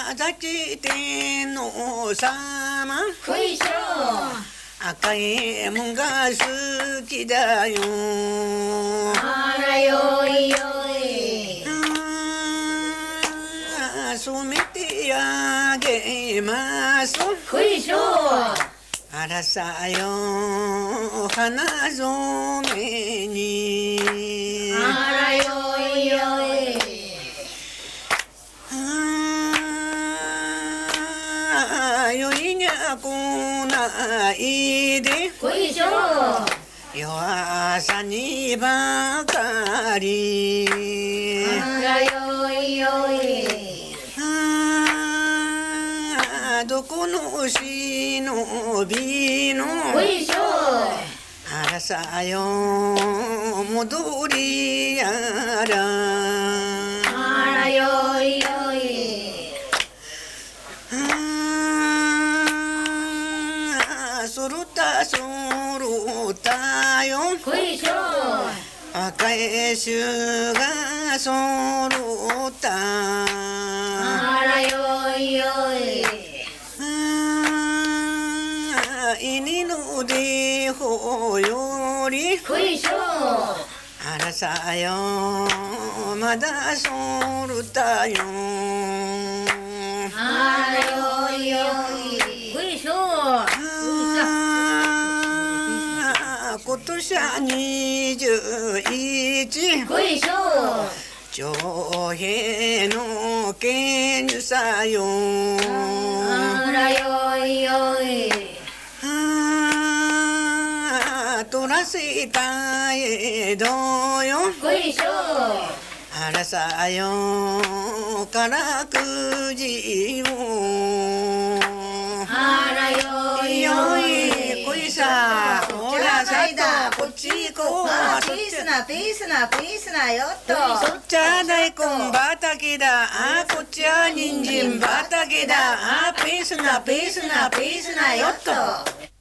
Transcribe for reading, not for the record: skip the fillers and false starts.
宮崎天皇様こいしょ赤いもんが好きだよ。 あらよいよい染めてあげますこいしょあらさよ花染めにあらよいよいよいにゃこないでこいしょ夜朝にばかりあらよいよいどこの忍びのこいしょあらさよ戻りやらあらよいよいそろったよこいしょ赤い衆がそろったあらよいよい犬の出ほよりこいしょあらさよまだそろったよあらよいよいこいしょ今年は21 こいしょ徴兵の剣さよあらよいよい取らせた江戸よこいしょあらさよからくじをあらよいよいこいさほらさっとこっち行こうピースなピースなピースなよっとそっちは大根畑だこっちは人参畑だピースなピースなピースなよっと